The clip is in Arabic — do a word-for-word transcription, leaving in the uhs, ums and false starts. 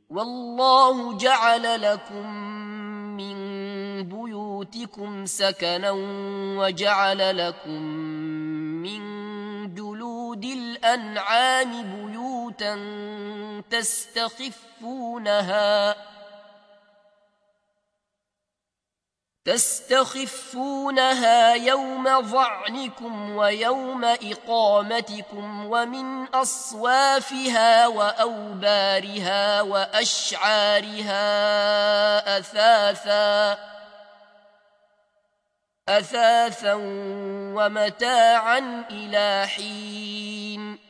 والله جعل لكم من بيوتكم سكنا وجعل لكم من جلود الأنعام بيوتا تستخفونها تستخفونها يوم ظعنكم ويوم إقامتكم ومن أصوافها وأوبارها وأشعارها أثاثا أثاثا ومتاعا إلى حين